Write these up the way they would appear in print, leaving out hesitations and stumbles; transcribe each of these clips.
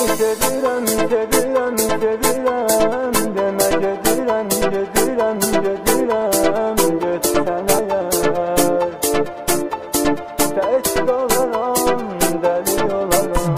sevirəm, sevirəm, sevirəm, demə gedirəm, gedirəm, gedirəm, getsənə yar. Tək qalaram, dəli olaram.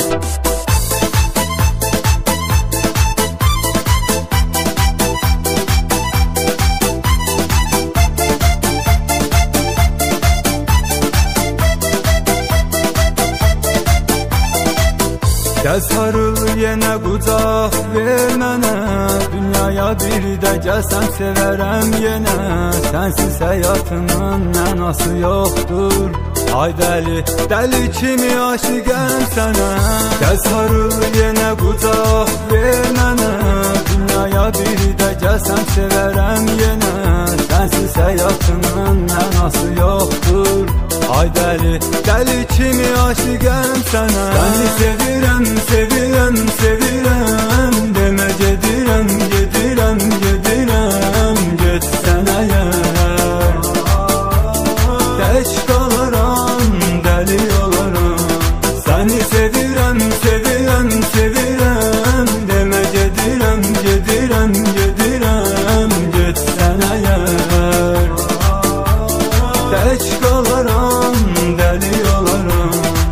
Gəl sarıl yenə qucaq ver mənə, dünyaya bir də gəlsəm sevərəm yenə. Sənsiz həyatımın mənası yoxdur, ay dəli, dəli kimi aşiqəm sənə. Gəl sarıl yenə qucaq ver mənə, dünyaya bir də gəlsəm sevərəm yenə. Sənsiz həyatımın mənası yoxdur, ay dəli, dəli kimi aşiqəm sənə. Səni sevirəm, sevirəm, sevirəm, demə gedirəm, gedirəm, gedirəm, getsənə yar. Tək qalaram, dəli olaram. Səni sevirəm, sevirəm, sevirəm, demə gedirəm, gedirəm, gedirəm, getsənə yar. Tək qalaram, dəli olaram.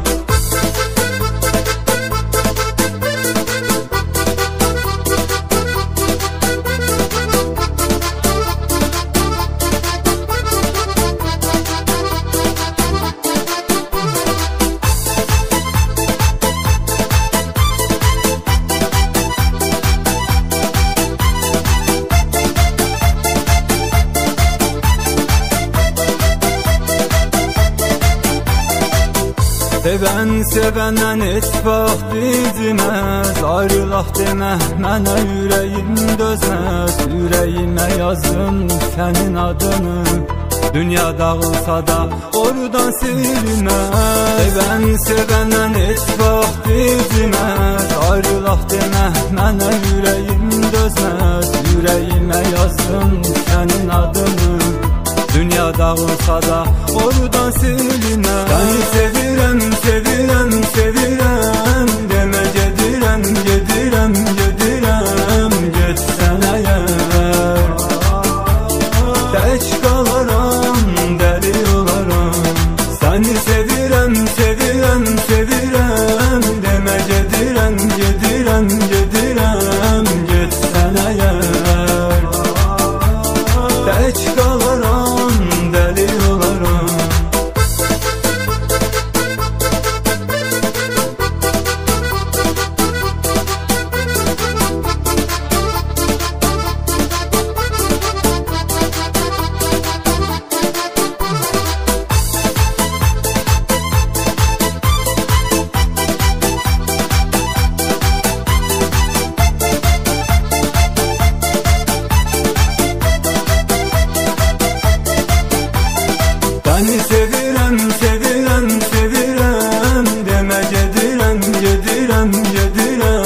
Sevən sevəndən heç vaxt dizməz, ayrılaq demə mənə ürəyim dözməz. Ürəyimə yazdım sənin adını, dünya dağılsa da oradan silinməz. Sevən sevəndən heç vaxt dizməz, ayrılaq demə mənə ürəyim dözməz. Ürəyimə yazdım sənin adını, dünya dağılsa da oradan silinməz. Səni sevirəm, sevirəm, sevirəm, demə gedirəm, gedirəm, gedirəm, getsənə yar. Tək qalaram, dəli olaram. Səni sevirəm, sevirəm, sevirəm, demə gedirəm, gedirəm, gedirəm, getsənə yar. Tək qalaram, dəli olaram. Səni sevirəm, sevirəm, sevirəm, demə gedirəm, gedirəm, gedirəm.